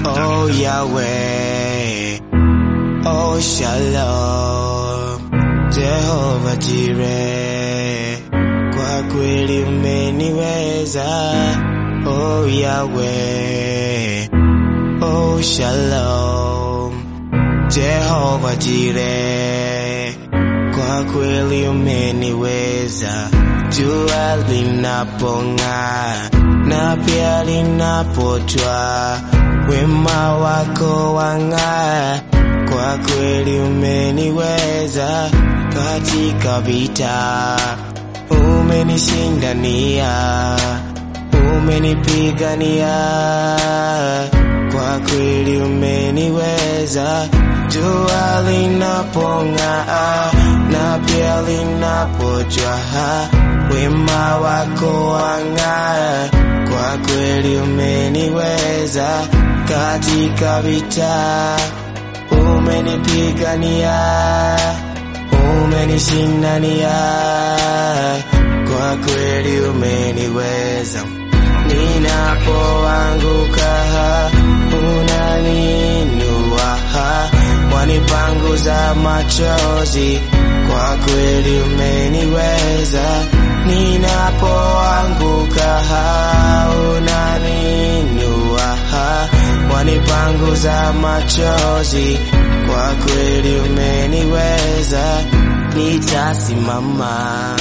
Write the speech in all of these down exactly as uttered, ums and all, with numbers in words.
Oh Yahweh, oh Shalom, Jehovah Jireh, kwa kweli umeniweza. Oh Yahweh, oh Shalom, Jehovah Jireh, kwa kweli umeniweza. Jua linapong'aa na pia linapotwaa, wema wako wang'aa, kwa kweli umeniweza. Katika vita umenishindania, umenipigania, kwa kweli umeniweza. Jua linapong'aa na pia linapotwaa, wema wako wang'aa, kwa kweli umeniweza. Katika vita umenipigania, umenishindania, kwa kweli umeniweza. Ninapoanguka unaniinua, wanipanguza machozi, kwa kweli umeniweza. Ninapoanguka unaniinua, wanipanguza machozi, kwa kweli umeniweza. Nitasimama,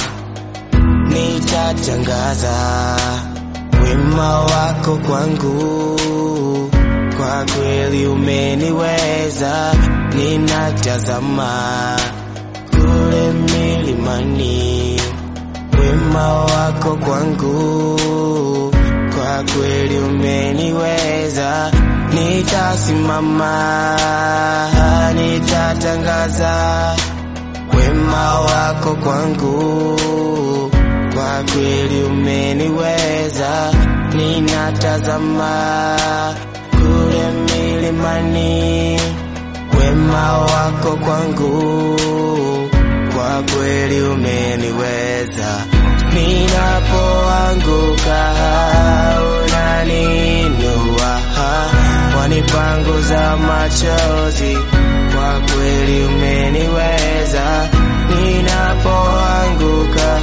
nitatangaza wema wako kwangu, kwa kweli umeniweza. Ninatazama kule milimani, wema wako kwangu, kwa kweli umeniweza. Nitasimama, nitatangaza wema wako kwangu, kwa kweli umeniweza. Ninatazama kule milimani, wema wako kwangu, kwa kweli umeniweza. Ninapoanguka unaniinua, wanipanguza machozi, kwa kweli umeniweza. Ninapoanguka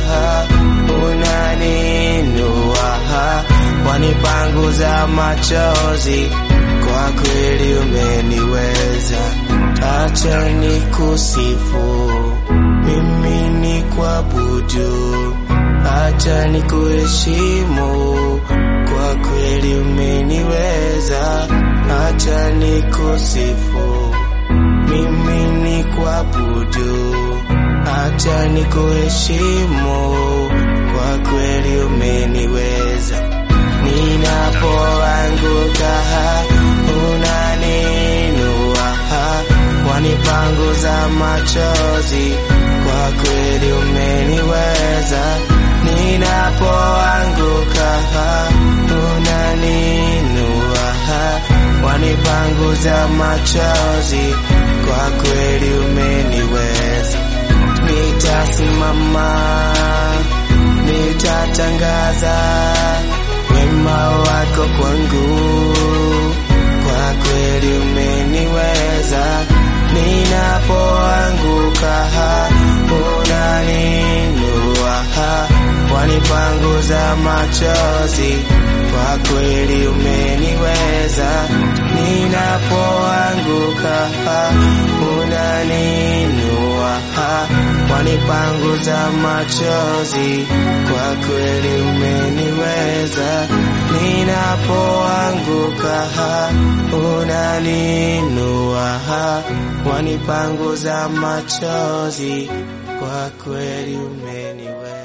unaniinua, wanipanguza machozi, kwa kweli umeniweza. Acha nikusifu, mimi nikuabudu, acha nikuheshimu, kwa kweli umeniweza. Acha nikusifu, mimi nikuabudu, acha nikuheshimu, kwa kweli umeniweza. Ninapoanguka unaniinua, wanipanguza machozi, kwa kweli umeniweza. Ninapoanguka unaniinua, wanipanguza machozi, kwa kweli umeniweza. Nitasimama, nitatangaza wema wako kwangu, kwa kweli umeniweza. Ninapoanguka unaniinua, wanipanguza machozi, kwa kweli umeniweza. Ninapoanguka unaniinua, wanipanguza machozi, kwa kweli umeniweza. Ninapoanguka unaniinua, wanipanguza machozi, kwa kweli umeniweza.